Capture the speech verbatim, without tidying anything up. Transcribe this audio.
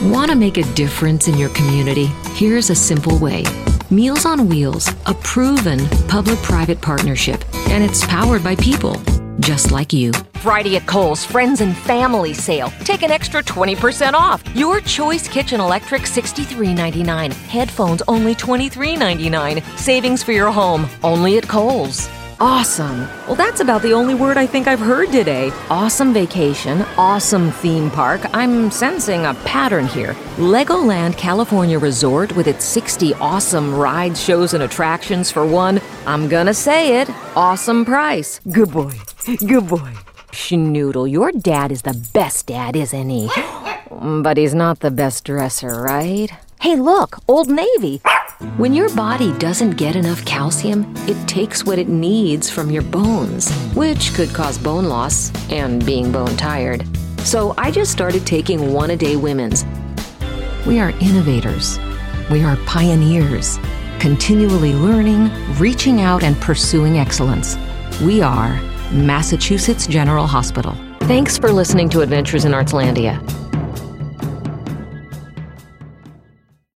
Want to make a difference in your community? Here's a simple way. Meals on Wheels, a proven public-private partnership, and it's powered by people just like you. Friday at Kohl's Friends and Family Sale. Take an extra twenty percent off. Your Choice Kitchen Electric sixty-three ninety-nine. Headphones only twenty-three ninety-nine. Savings for your home only at Kohl's. Awesome. Well, that's about the only word I think I've heard today. Awesome vacation, awesome theme park. I'm sensing a pattern here. Legoland California Resort with its sixty awesome rides, shows, and attractions for one, I'm gonna say it, awesome price. Good boy. Good boy. Schnoodle, your dad is the best dad, isn't he? But he's not the best dresser, right? Hey, look, Old Navy. When your body doesn't get enough calcium, it takes what it needs from your bones, which could cause bone loss and being bone tired. So I just started taking One-A-Day Women's. We are innovators. We are pioneers, continually learning, reaching out, and pursuing excellence. We are Massachusetts General Hospital. Thanks for listening to Adventures in Artslandia.